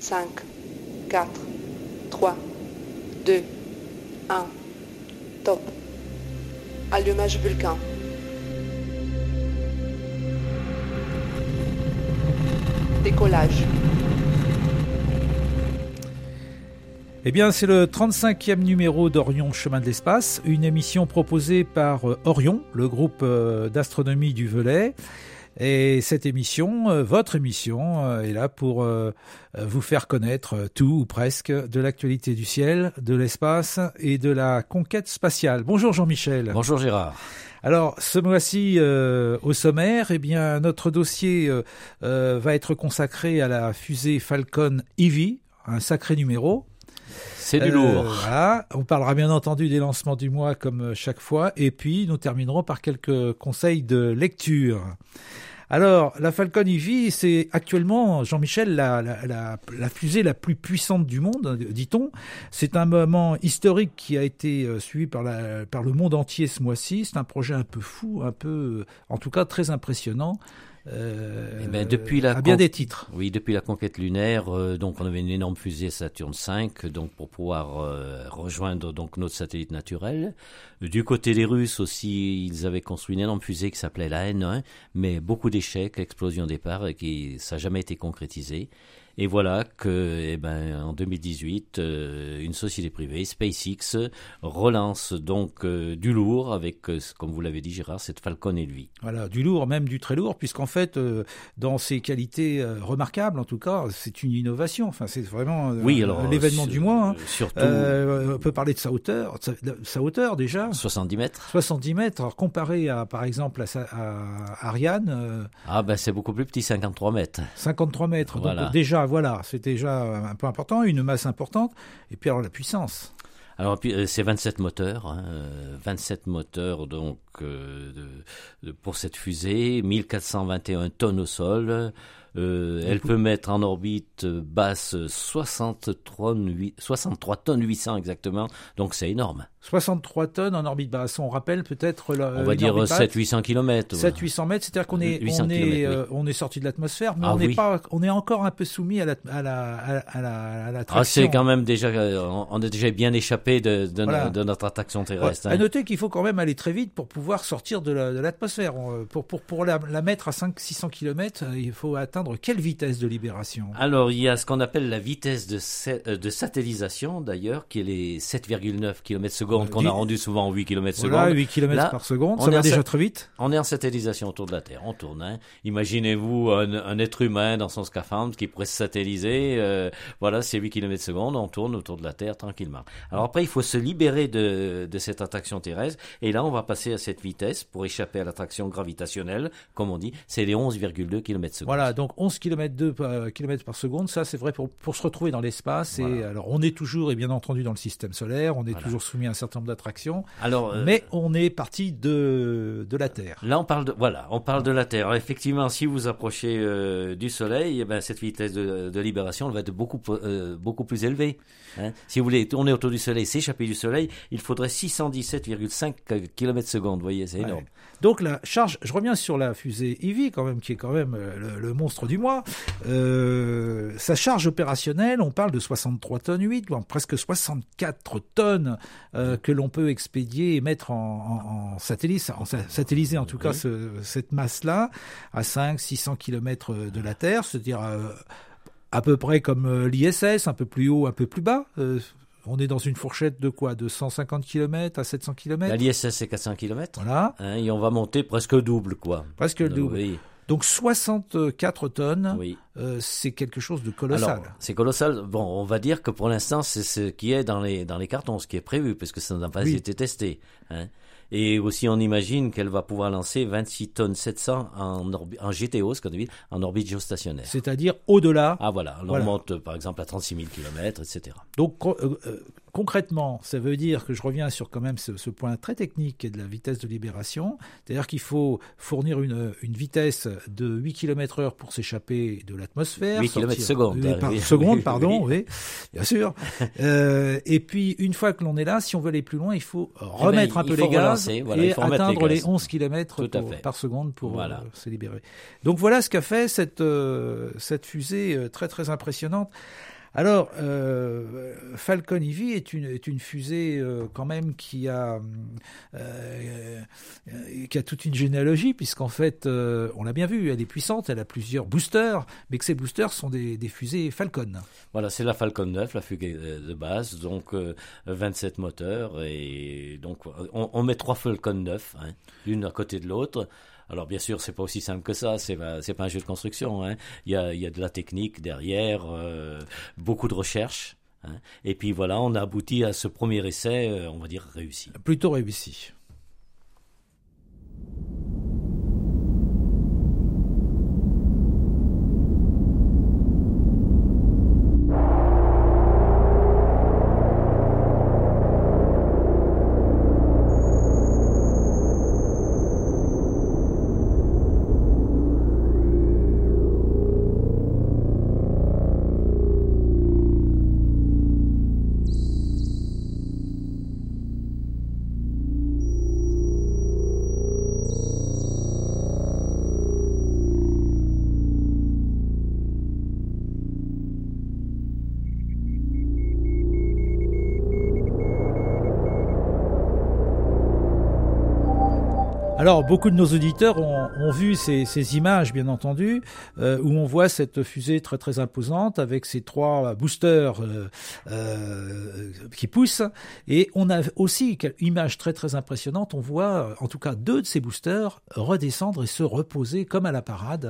5, 4, 3, 2, 1, top. Allumage Vulcain. Décollage. Eh bien, c'est le 35e numéro d'Orion Chemin de l'Espace, une émission proposée par Orion, le groupe d'astronomie du Velay. Et cette émission, votre émission, est là pour vous faire connaître tout ou presque de l'actualité du ciel, de l'espace et de la conquête spatiale. Bonjour Jean-Michel. Bonjour Gérard. Alors, ce mois-ci, au sommaire, eh bien, notre dossier va être consacré à la fusée Falcon Heavy, un sacré numéro. C'est du lourd. Voilà. On parlera bien entendu des lancements du mois comme chaque fois. Et puis, nous terminerons par quelques conseils de lecture. Alors, la Falcon Heavy, c'est actuellement, Jean-Michel, la fusée la plus puissante du monde, dit-on. C'est un moment historique qui a été suivi par le monde entier ce mois-ci. C'est un projet un peu fou, en tout cas très impressionnant. À bien des titres. Oui, depuis la conquête lunaire, donc on avait une énorme fusée Saturne V, donc pour pouvoir rejoindre donc notre satellite naturel. Du côté des Russes aussi, ils avaient construit une énorme fusée qui s'appelait la N1, mais beaucoup d'échecs, explosions au départ, et ça n'a jamais été concrétisé. Et voilà que, en 2018, une société privée, SpaceX, relance donc du lourd avec, comme vous l'avez dit Gérard, cette Falcon Heavy. Voilà, du lourd, même du très lourd, puisqu'en fait, dans ses qualités remarquables, en tout cas, c'est une innovation. Enfin, c'est vraiment l'événement du mois. Hein. Surtout, on peut parler de sa hauteur déjà. 70 mètres. 70 mètres, alors comparé à, par exemple, à Ariane. C'est beaucoup plus petit, 53 mètres. 53 mètres, voilà. Donc voilà, c'est déjà un peu important, une masse importante, et puis alors la puissance. Alors c'est 27 moteurs, 27 moteurs donc pour cette fusée, 1421 tonnes au sol. Elle peut mettre en orbite basse 63 tonnes 800 exactement, donc c'est énorme. 63 tonnes en orbite basse, on rappelle peut-être... on va dire 700-800 km. 700-800 mètres, c'est-à-dire qu'on est sorti de l'atmosphère, mais on est encore un peu soumis à la traction. C'est quand même déjà, on a déjà bien échappé de notre attraction terrestre. À noter qu'il faut quand même aller très vite pour pouvoir sortir de l'atmosphère. Pour la mettre à 500-600 km, il faut atteindre quelle vitesse de libération ? Alors, il y a ce qu'on appelle la vitesse de satellisation, d'ailleurs, qui est les 7,9 km/s qu'on a rendu souvent en 8 km/s. Voilà, 8 km par seconde, ça va déjà très vite. On est en satellisation autour de la Terre, on tourne. Hein. Imaginez-vous un être humain dans son scaphandre qui pourrait se satelliser. C'est 8 km/s, on tourne autour de la Terre tranquillement. Alors après, il faut se libérer de cette attraction terrestre. Et là, on va passer à cette vitesse pour échapper à l'attraction gravitationnelle, comme on dit. C'est les 11,2 km/s. Voilà, donc 11 km par seconde, ça c'est vrai pour se retrouver dans l'espace. Voilà. Et alors on est toujours, et bien entendu, dans le système solaire, on est toujours soumis à un certain nombre d'attractions, mais on est parti de la Terre. Là, on parle de la Terre. Alors, effectivement, si vous approchez du Soleil, cette vitesse de libération elle va être beaucoup plus élevée. Hein. Si vous voulez tourner autour du Soleil, s'échapper du Soleil, il faudrait 617,5 km/s. Vous voyez, c'est énorme. Donc la charge, je reviens sur la fusée Heavy quand même, qui est quand même le monstre du mois. Sa charge opérationnelle, on parle de 63 tonnes 8, presque 64 tonnes que l'on peut expédier et mettre en satelliser en tout cas cette masse-là à 500-600 km de la Terre, c'est-à-dire à peu près comme l'ISS, un peu plus haut, un peu plus bas. On est dans une fourchette de quoi ? De 150 km à 700 km ? L'ISS, c'est 400 km. Voilà. Hein, et on va monter presque double, quoi. Presque le double. Oui. Donc 64 tonnes, c'est quelque chose de colossal. Alors, c'est colossal. Bon, on va dire que pour l'instant, c'est ce qui est dans les cartons, ce qui est prévu, parce que ça n'a pas été testé. Hein. Et aussi, on imagine qu'elle va pouvoir lancer 26 tonnes 700 en GTO, ce qu'on dit, en orbite géostationnaire. C'est-à-dire au-delà. Ah voilà, on monte par exemple à 36 000 km, etc. Donc concrètement, ça veut dire que je reviens sur quand même ce point très technique qui est de la vitesse de libération. C'est-à-dire qu'il faut fournir une vitesse de 8 km/h pour s'échapper de l'atmosphère. 8 km/s. Seconde, pardon, oui, bien sûr. Et puis, une fois que l'on est là, si on veut aller plus loin, il faut remettre un peu les gaz et atteindre les 11 km par seconde pour se libérer. Donc voilà ce qu'a fait cette fusée très très impressionnante. Alors, Falcon Heavy est une fusée quand même qui a toute une généalogie, puisqu'en fait, on l'a bien vu, elle est puissante, elle a plusieurs boosters, mais que ces boosters sont des fusées Falcon. Voilà, c'est la Falcon 9, la fusée de base, donc 27 moteurs, et donc on met 3 Falcon 9, hein, l'une à côté de l'autre. Alors bien sûr, c'est pas aussi simple que ça, c'est pas un jeu de construction, hein. Il y a de la technique derrière, beaucoup de recherche, hein. Et puis voilà, on a abouti à ce premier essai, on va dire réussi. Plutôt réussi. Alors, beaucoup de nos auditeurs ont vu ces images, bien entendu, où on voit cette fusée très très imposante avec ses 3 boosters qui poussent. Et on a aussi une image très très impressionnante. On voit, en tout cas, 2 de ces boosters redescendre et se reposer comme à la parade.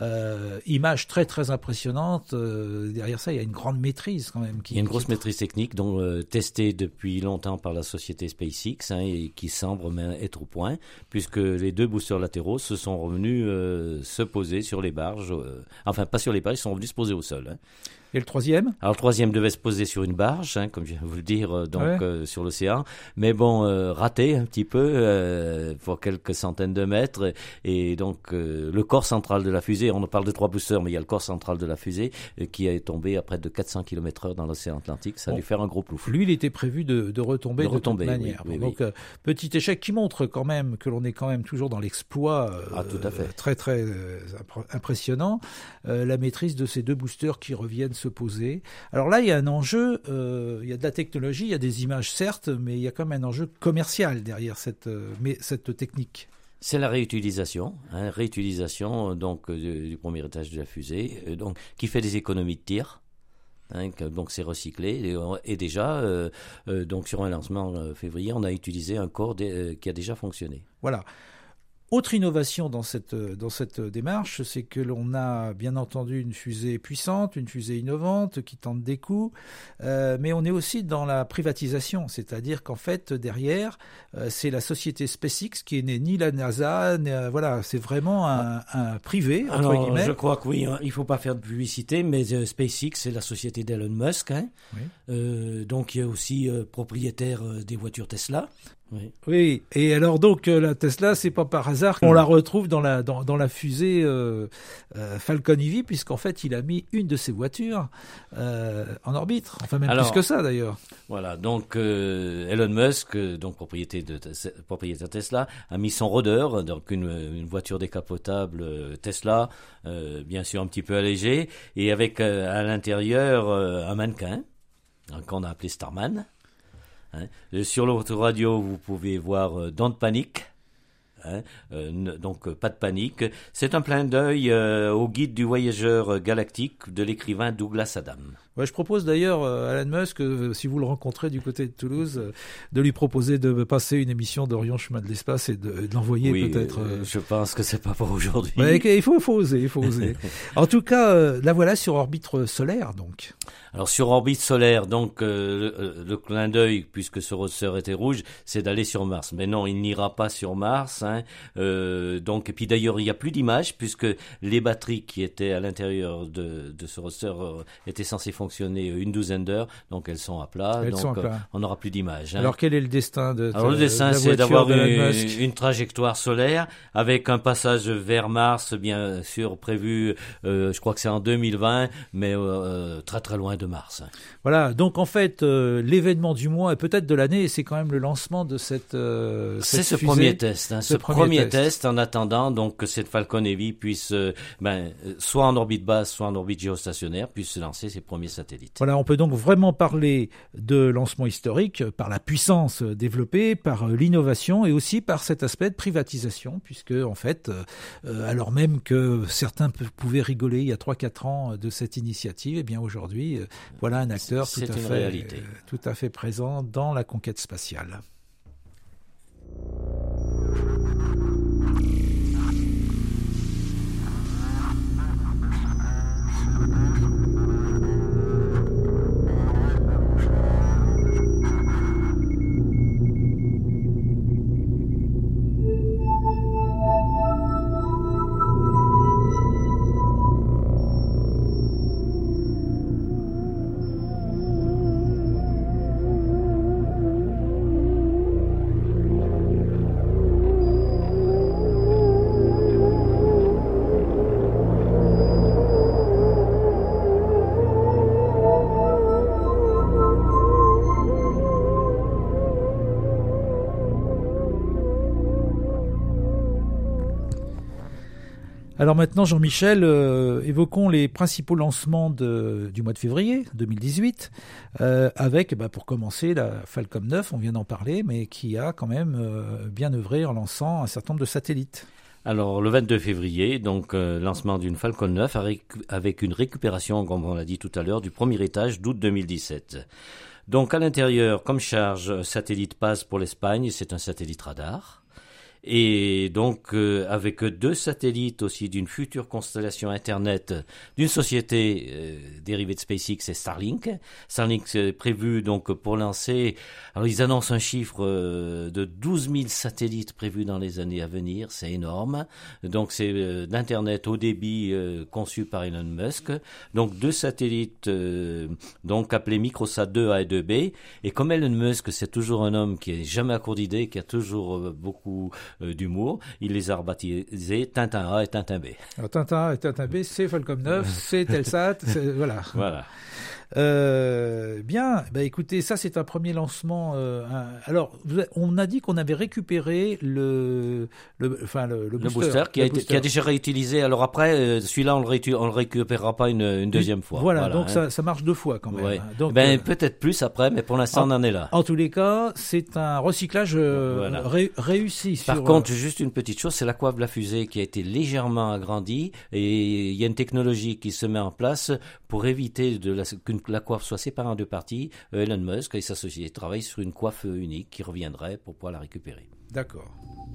Image très très impressionnante. Derrière ça, il y a une grande maîtrise quand même. Il y a une grosse maîtrise technique, donc testée depuis longtemps par la société SpaceX, hein, et qui semble être au point, puisque les 2 boosters latéraux se sont revenus se poser sur les barges, enfin pas sur les barges, ils sont revenus se poser au sol, hein. Et le 3e ? Alors le 3e devait se poser sur une barge, hein, comme je viens de vous le dire, donc sur l'océan, mais bon, raté un petit peu pour quelques centaines de mètres, et donc le corps central de la fusée, on parle de 3 boosters, mais il y a le corps central de la fusée qui est tombé à près de 400 km/h dans l'océan Atlantique, ça a dû faire un gros plouf. Lui, il était prévu de retomber de toute manière. Oui, donc petit échec qui montre quand même que l'on est quand même toujours dans l'exploit tout à fait. très très impressionnant, la maîtrise de ces 2 boosters qui reviennent se poser. Alors là, il y a un enjeu, il y a de la technologie, il y a des images certes, mais il y a quand même un enjeu commercial derrière cette technique. C'est la réutilisation, hein, donc du premier étage de la fusée, donc qui fait des économies de tir. Hein, donc c'est recyclé et déjà donc sur un lancement février, on a utilisé un corps qui a déjà fonctionné. Voilà. Autre innovation dans cette démarche, c'est que l'on a bien entendu une fusée puissante, une fusée innovante qui tente des coups, mais on est aussi dans la privatisation, c'est-à-dire qu'en fait derrière c'est la société SpaceX qui est née, ni la NASA, voilà, c'est vraiment un privé entre guillemets. Je crois que oui, hein, il faut pas faire de publicité, mais SpaceX c'est la société d'Elon Musk, hein. Oui. Donc il y a aussi propriétaire des voitures Tesla. Oui, et alors donc la Tesla, c'est pas par hasard qu'on la retrouve dans la fusée Falcon Heavy, puisqu'en fait il a mis une de ses voitures en orbite, enfin même plus que ça d'ailleurs. Voilà, donc Elon Musk, donc propriétaire Tesla, a mis son rôdeur, donc une voiture décapotable Tesla, bien sûr un petit peu allégée, et avec à l'intérieur un mannequin qu'on a appelé Starman. Hein. Sur l'autoradio, vous pouvez voir Don't Panic. Hein, donc pas de panique. C'est un clin d'œil au guide du voyageur galactique de l'écrivain Douglas Adams. Ouais, je propose d'ailleurs à Elon Musk, si vous le rencontrez du côté de Toulouse, de lui proposer de passer une émission d'Orion Chemin de l'Espace et de l'envoyer peut-être. Je pense que c'est pas pour aujourd'hui. Ouais, il faut oser. En tout cas, la voilà sur orbite solaire, donc. Alors sur orbite solaire, donc le clin d'œil, puisque ce roadster était rouge, c'est d'aller sur Mars. Mais non, il n'ira pas sur Mars. Hein. Donc et puis d'ailleurs, il n'y a plus d'images puisque les batteries qui étaient à l'intérieur de ce roadster étaient censées fonctionner une douzaine d'heures, donc elles sont à plat. On n'aura plus d'images. Hein. Alors quel est le destin de Alors le destin, c'est d'avoir une trajectoire solaire avec un passage vers Mars, bien sûr prévu. Je crois que c'est en 2020, mais très très loin de Mars. Voilà, donc en fait, l'événement du mois et peut-être de l'année, c'est quand même le lancement de cette c'est ce fusée. Premier test. Hein, ce premier test en attendant donc que cette Falcon Heavy puisse, soit en orbite basse, soit en orbite géostationnaire, puisse se lancer ses premiers satellite. Voilà, on peut donc vraiment parler de lancement historique par la puissance développée, par l'innovation et aussi par cet aspect de privatisation, puisque en fait, alors même que certains pouvaient rigoler il y a 3-4 ans de cette initiative, eh bien aujourd'hui, voilà un acteur tout à fait présent dans la conquête spatiale. Alors maintenant, Jean-Michel, évoquons les principaux lancements du mois de février 2018, avec, pour commencer, la Falcon 9, on vient d'en parler, mais qui a quand même bien œuvré en lançant un certain nombre de satellites. Alors, le 22 février, donc lancement d'une Falcon 9 avec une récupération, comme on l'a dit tout à l'heure, du premier étage d'août 2017. Donc, à l'intérieur, comme charge, satellite passe pour l'Espagne, c'est un satellite radar. Et donc, avec 2 satellites aussi d'une future constellation Internet d'une société dérivée de SpaceX et Starlink. Starlink est prévu donc pour lancer, alors ils annoncent un chiffre de 12 000 satellites prévus dans les années à venir, c'est énorme. Donc c'est d'Internet haut débit conçu par Elon Musk. Donc 2 satellites donc appelés Microsat 2A et 2B. Et comme Elon Musk, c'est toujours un homme qui est jamais à court d'idées, qui a toujours beaucoup d'humour, il les a rebaptisés Tintin A et Tintin B. Alors Tintin A et Tintin B, c'est Falcon 9, c'est Telsat, voilà. Voilà. Bien, écoutez, ça c'est un premier lancement. Alors, on a dit qu'on avait récupéré le booster qui a déjà réutilisé. Alors après, celui-là, on le récupérera pas une deuxième fois. Voilà, donc ça marche 2 fois quand même. Ouais. Donc, peut-être plus après, mais pour l'instant, on en est là. En tous les cas, c'est un recyclage réussi. Par contre, juste une petite chose, c'est la coiffe de la fusée qui a été légèrement agrandie et il y a une technologie qui se met en place pour éviter qu'une la coiffe soit séparée en 2 parties. Elon Musk et sa société travaillent sur une coiffe unique qui reviendrait pour pouvoir la récupérer. D'accord.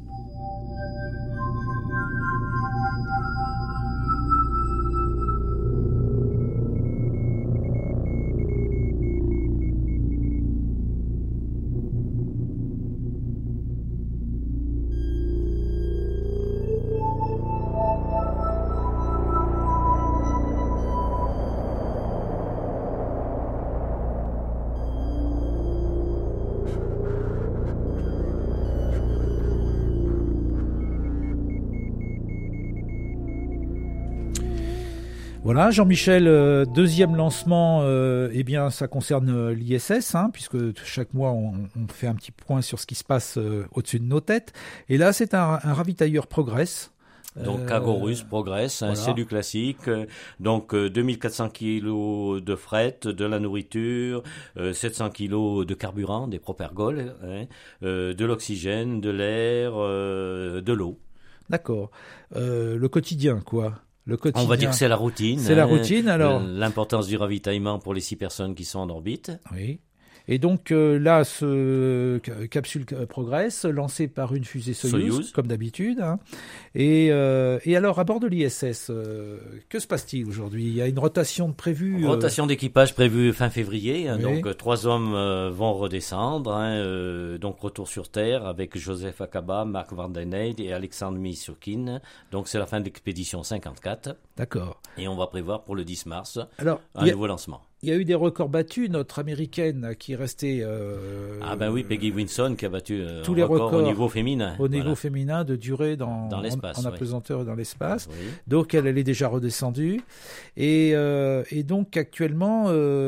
Voilà, Jean-Michel, deuxième lancement, eh bien, ça concerne l'ISS, puisque chaque mois on fait un petit point sur ce qui se passe au-dessus de nos têtes. Et là, c'est un ravitailleur Progress. Donc cargo russe Progress, voilà. C'est du classique. Donc 2400 kilos de fret, de la nourriture, 700 kilos de carburant, des propergols, de l'oxygène, de l'air, de l'eau. D'accord. Le quotidien, quoi. On va dire que c'est la routine. C'est la routine, alors. L'importance du ravitaillement pour les 6 personnes qui sont en orbite. Oui. Et donc là, ce capsule Progress, lancée par une fusée Soyuz. Comme d'habitude. Et alors, à bord de l'ISS, que se passe-t-il aujourd'hui ? Il y a une rotation prévue. Rotation d'équipage prévue fin février. Oui. Donc 3 hommes vont redescendre. Donc retour sur Terre avec Joseph Acaba, Mark Vanden Eyde et Alexandre Misurkin. Donc c'est la fin de l'expédition 54. D'accord. Et on va prévoir pour le 10 mars un nouveau lancement. Il y a eu des records battus, notre américaine qui est restée... oui, Peggy Winson qui a battu tous les records au niveau féminin. Au niveau féminin de durée dans l'espace, en apesanteur dans l'espace. Oui. Donc elle est déjà redescendue. Et donc actuellement,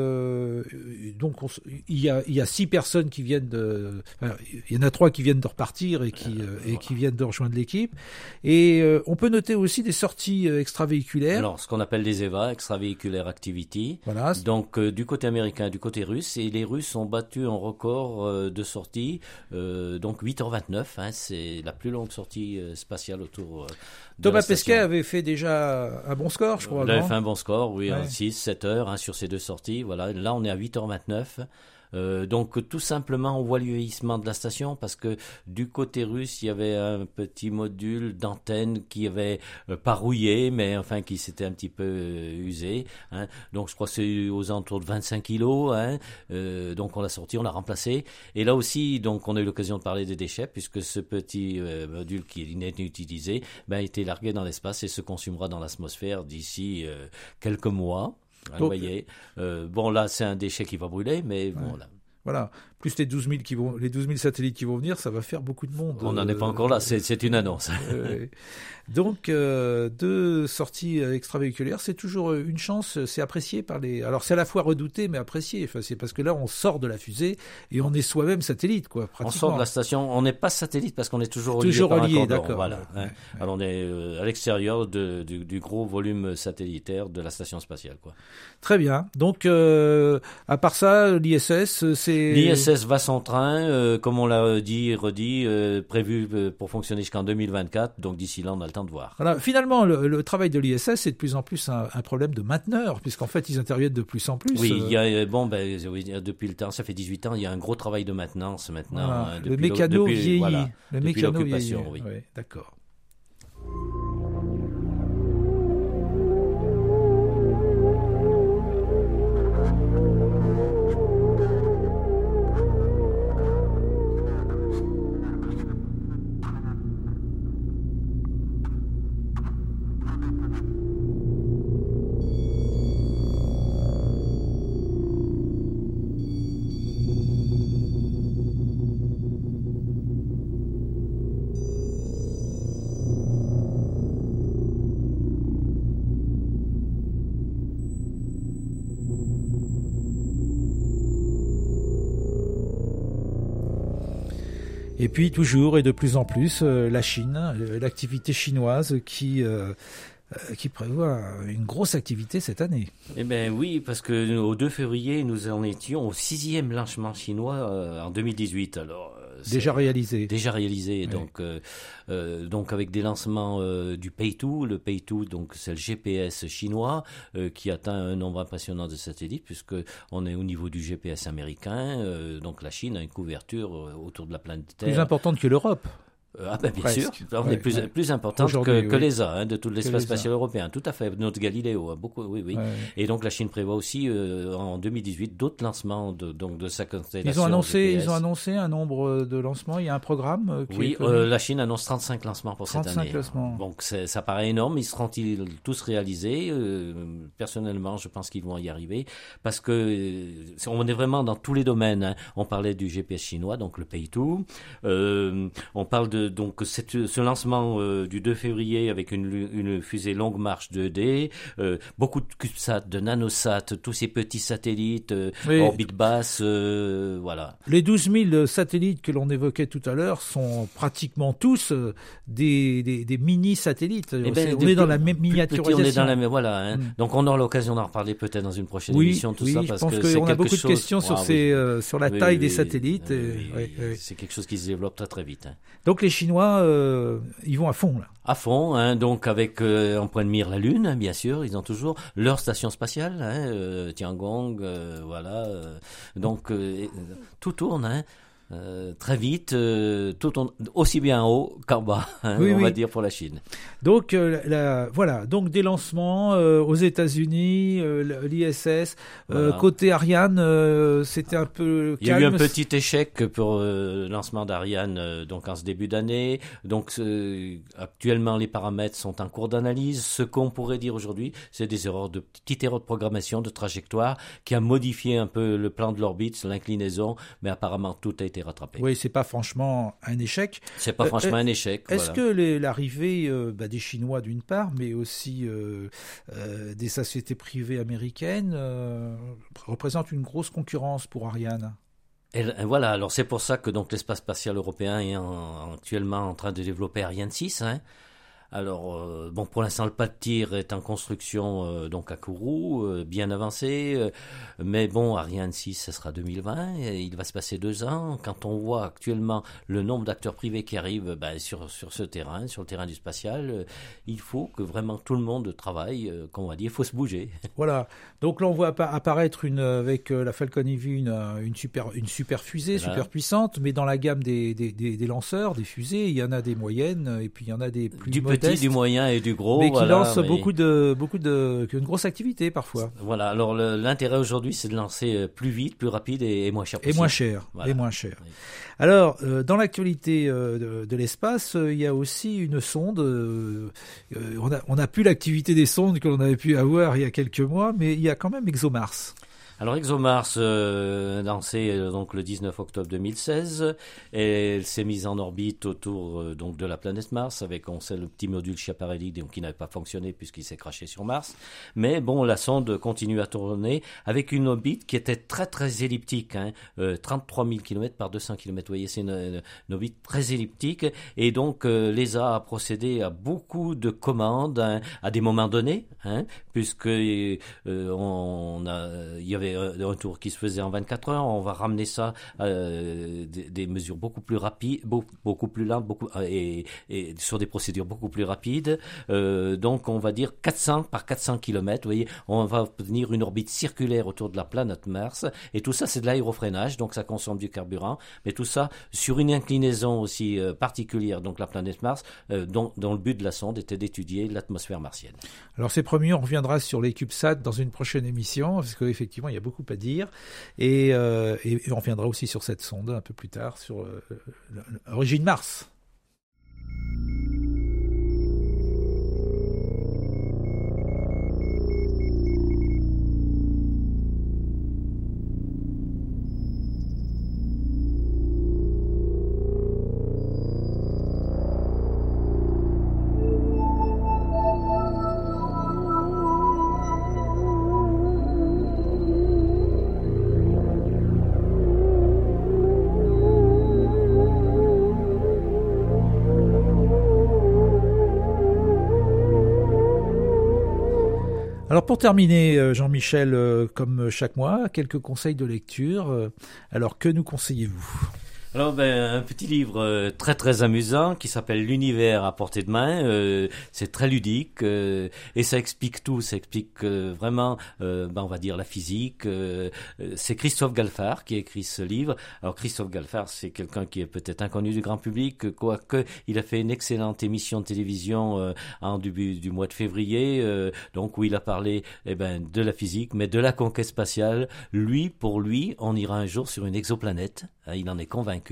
il y a 6 personnes qui viennent il y en a 3 qui viennent de repartir et qui viennent de rejoindre l'équipe. Et on peut noter aussi des sorties extravéhiculaires. Alors, ce qu'on appelle des EVA, Extravéhiculaire Activity. Voilà. Donc donc du côté américain, du côté russe, et les Russes ont battu un record de sortie, donc 8h29, hein, c'est la plus longue sortie spatiale autour de Thomas la station. Pesquet avait fait déjà un bon score, je crois. Il avait non fait un bon score, oui, Ouais. 6, 7 heures hein, sur ces deux sorties. Voilà. Là, on est à 8h29. Donc tout simplement on voit le vieillissement de la station parce que du côté russe il y avait un petit module d'antenne qui avait pas rouillé mais enfin qui s'était un petit peu usé hein. Donc je crois que c'est aux alentours de 25 kilos hein. Donc on l'a sorti, on l'a remplacé et là aussi donc on a eu l'occasion de parler des déchets puisque ce petit module qui n'est utilisé a été largué dans l'espace et se consumera dans l'atmosphère d'ici quelques mois. Donc, vous voyez, bon là c'est un déchet qui va brûler, mais bon là. Voilà, plus les 12 000 satellites qui vont venir, ça va faire beaucoup de monde. On n'en est pas encore là, c'est une annonce. Donc, deux sorties extravéhiculaires, c'est toujours une chance, c'est apprécié par les... Alors, c'est à la fois redouté, mais apprécié. Enfin, c'est parce que là, on sort de la fusée et on est soi-même satellite, quoi, pratiquement. On sort de la station, on n'est pas satellite parce qu'on est toujours relié, par un cordon. d'accord. Voilà, Ouais, hein. Alors, on est à l'extérieur du gros volume satellitaire de la station spatiale, quoi. Très bien. Donc, à part ça, l'ISS, c'est... L'ISS va son train, comme on l'a dit et redit, prévu pour fonctionner jusqu'en 2024. Donc, d'ici là, on a le temps de voir. Voilà. Finalement, le travail de l'ISS, c'est de plus en plus un problème de mainteneur, puisqu'en fait, ils interviennent de plus en plus. Oui, il y a, depuis le temps, ça fait 18 ans, il y a un gros travail de maintenance maintenant. Voilà. Hein, Le mécano vieillit. Voilà, le depuis mécano l'occupation, vieillit. oui. Ouais, d'accord. Et puis toujours et de plus en plus la Chine, l'activité chinoise qui prévoit une grosse activité cette année. Eh bien oui, parce que au 2 février, nous en étions au 6e lancement chinois en 2018. Alors déjà réalisé. Déjà réalisé, oui. Donc avec des lancements du Peitou. Le Peitou, donc c'est le GPS chinois qui atteint un nombre impressionnant de satellites puisque on est au niveau du GPS américain. Donc la Chine a une couverture autour de la planète Terre. Plus importante que l'Europe. Ah ben bien Presque. sûr, on est plus importante que l'ESA, hein, de tout l'espace spatial européen, tout à fait, notre Galileo, hein, beaucoup, oui. Ouais. Et donc la Chine prévoit aussi en 2018 d'autres lancements de sa constellation. Ils ont annoncé un nombre de lancements. Il y a un programme. Oui, la Chine annonce 35 lancements pour cette année. Lancements. Donc ça paraît énorme. Ils seront-ils tous réalisés personnellement, je pense qu'ils vont y arriver parce que on est vraiment dans tous les domaines. Hein. On parlait du GPS chinois, donc le Peitou. On parle de donc ce lancement du 2 février avec une fusée longue marche 2D, beaucoup de CubeSat, de nanosat, tous ces petits satellites, orbite basse, voilà. Les 12 000 satellites que l'on évoquait tout à l'heure sont pratiquement tous des mini-satellites. On est dans la même miniaturisation. On est dans la même, voilà. Hein. Donc on aura l'occasion d'en reparler peut-être dans une prochaine émission, tout ça, parce je pense que qu'on a beaucoup de questions sur la taille des satellites. C'est quelque chose qui se développe très très vite. Hein. Donc les Chinois, ils vont à fond là. À fond, hein, donc avec en point de mire la Lune, hein, bien sûr, ils ont toujours leur station spatiale, hein, Tiangong, voilà. Donc tout tourne, hein. Très vite, aussi bien en haut qu'en bas, hein, on va dire pour la Chine. Donc voilà, donc des lancements aux États-Unis, l'ISS, voilà. Côté Ariane, c'était un peu calme. Il y a eu un petit échec pour le lancement d'Ariane donc en ce début d'année. Donc actuellement les paramètres sont en cours d'analyse. Ce qu'on pourrait dire aujourd'hui, c'est des petites erreurs de programmation, de trajectoire, qui a modifié un peu le plan de l'orbite, l'inclinaison, mais apparemment tout a été rattrapé. Oui, c'est pas franchement un échec. C'est pas franchement un échec. Est-ce que l'arrivée des Chinois d'une part, mais aussi des sociétés privées américaines représente une grosse concurrence pour Ariane? Et voilà, alors c'est pour ça que donc l'espace spatial européen est actuellement en train de développer Ariane 6, hein. Alors, bon, pour l'instant, le pas de tir est en construction donc à Kourou, bien avancé. Mais bon, Ariane 6, ça sera 2020. Il va se passer 2 ans. Quand on voit actuellement le nombre d'acteurs privés qui arrivent sur ce terrain, sur le terrain du spatial, il faut que vraiment tout le monde travaille. Comme on va dire, il faut se bouger. Voilà. Donc là, on voit apparaître avec la Falcon Heavy une super fusée, super puissante. Mais dans la gamme des lanceurs, des fusées, il y en a des moyennes et puis il y en a des plus modestes. Du moyen et du gros, mais qui lance une grosse activité parfois. Voilà. Alors l'intérêt aujourd'hui, c'est de lancer plus vite, plus rapide et moins cher possible. Et moins cher. Voilà. Et moins cher. Oui. Alors dans l'actualité de l'espace, il y a aussi une sonde. On n'a plus l'activité des sondes que l'on avait pu avoir il y a quelques mois, mais il y a quand même ExoMars. Alors ExoMars lancé donc le 19 octobre 2016 et elle s'est mise en orbite autour donc de la planète Mars avec on sait le petit module Schiaparelli donc qui n'avait pas fonctionné puisqu'il s'est crashé sur Mars. Mais bon, la sonde continue à tourner avec une orbite qui était très très elliptique, 33 000 km par 200 km. Vous voyez, c'est une orbite très elliptique et donc l'ESA a procédé à beaucoup de commandes à des moments donnés, puisque il y avait un tour qui se faisait en 24 heures, on va ramener ça à des mesures beaucoup plus rapides, beaucoup plus lentes, et sur des procédures beaucoup plus rapides. Donc on va dire 400 par 400 km, vous voyez, on va obtenir une orbite circulaire autour de la planète Mars, et tout ça c'est de l'aérofreinage, donc ça consomme du carburant, mais tout ça sur une inclinaison aussi particulière, donc la planète Mars, dont le but de la sonde était d'étudier l'atmosphère martienne. Alors c'est promis, on reviendra sur les CubeSats dans une prochaine émission, parce qu'effectivement il y a beaucoup à dire, et on reviendra aussi sur cette sonde un peu plus tard, sur l'origine Mars. Alors pour terminer, Jean-Michel, comme chaque mois, quelques conseils de lecture. Alors que nous conseillez-vous ? Alors un petit livre très très amusant qui s'appelle L'univers à portée de main. C'est très ludique et ça explique tout. Ça explique vraiment, on va dire la physique. C'est Christophe Galfard qui a écrit ce livre. Alors Christophe Galfard, c'est quelqu'un qui est peut-être inconnu du grand public, quoique il a fait une excellente émission de télévision en début du mois de février, donc où il a parlé de la physique, mais de la conquête spatiale. Pour lui, on ira un jour sur une exoplanète. Il en est convaincu.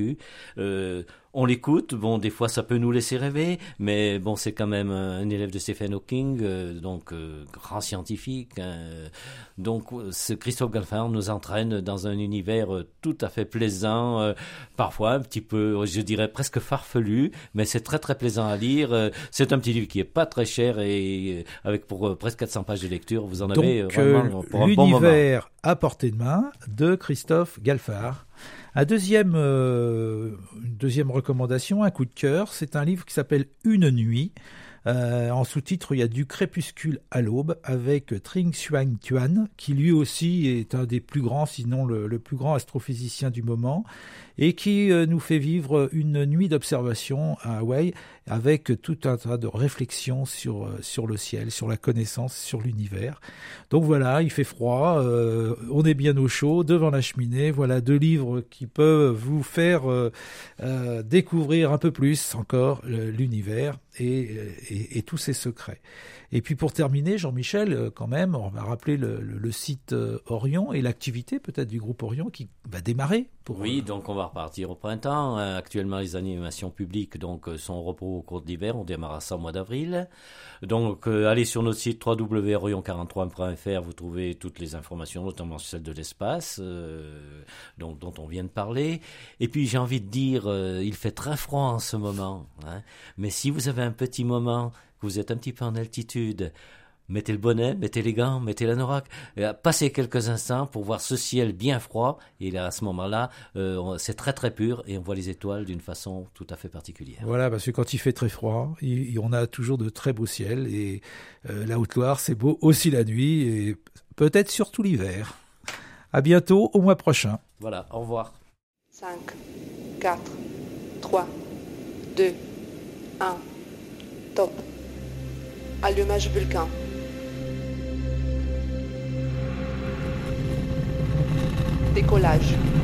On l'écoute, bon, des fois ça peut nous laisser rêver, mais bon, c'est quand même un élève de Stephen Hawking, donc grand scientifique. Donc, ce Christophe Galfard nous entraîne dans un univers tout à fait plaisant, parfois un petit peu, je dirais presque farfelu, mais c'est très très plaisant à lire. C'est un petit livre qui est pas très cher et avec pour presque 400 pages de lecture, vous en avez vraiment pour un bon moment. L'univers à portée de main de Christophe Galfard. Une deuxième recommandation, un coup de cœur, c'est un livre qui s'appelle Une nuit. En sous-titre, il y a Du crépuscule à l'aube avec Trinh Xuan Tuan, qui lui aussi est un des plus grands, sinon le plus grand astrophysicien du moment, et qui nous fait vivre une nuit d'observation à Hawaï avec tout un tas de réflexions sur le ciel, sur la connaissance, sur l'univers. Donc voilà, il fait froid, on est bien au chaud, devant la cheminée. Voilà 2 livres qui peuvent vous faire découvrir un peu plus encore l'univers et tous ses secrets. Et puis pour terminer, Jean-Michel, quand même, on va rappeler le site Orion et l'activité peut-être du groupe Orion qui va démarrer. Oui, donc on va repartir au printemps. Actuellement, les animations publiques sont au repos au cours de l'hiver. On démarrera ça au mois d'avril. Donc allez sur notre site www.orion43.fr, vous trouvez toutes les informations, notamment celles de l'espace dont on vient de parler. Et puis j'ai envie de dire, il fait très froid en ce moment, mais si vous avez un petit moment, que vous êtes un petit peu en altitude, mettez le bonnet, mettez les gants, mettez l'anorak, passez quelques instants pour voir ce ciel bien froid, et là, à ce moment-là, c'est très très pur, et on voit les étoiles d'une façon tout à fait particulière. Voilà, parce que quand il fait très froid, on a toujours de très beaux ciels, et la Haute-Loire, c'est beau aussi la nuit, et peut-être surtout l'hiver. À bientôt, au mois prochain. Voilà, au revoir. 5, 4, 3, 2, 1, top. Allumage Vulcain. Décollage.